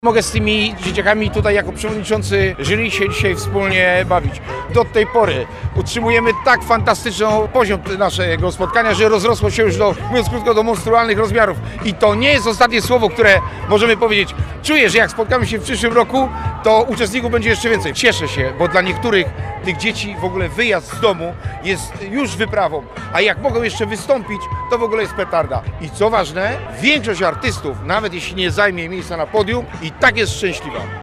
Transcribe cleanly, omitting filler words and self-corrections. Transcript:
Mogę z tymi dzieciakami tutaj jako przewodniczący jury się dzisiaj wspólnie bawić. Do tej pory utrzymujemy tak fantastyczny poziom naszego spotkania, że rozrosło się już do, mówiąc krótko, do monstrualnych rozmiarów. I to nie jest ostatnie słowo, które możemy powiedzieć. Czuję, że jak spotkamy się w przyszłym roku, to uczestników będzie jeszcze więcej. Cieszę się, bo dla niektórych tych dzieci w ogóle wyjazd z domu jest już wyprawą, a jak mogą jeszcze wystąpić, to w ogóle jest petarda. I co ważne, większość artystów, nawet jeśli nie zajmie miejsca na podium, i tak jest szczęśliwa.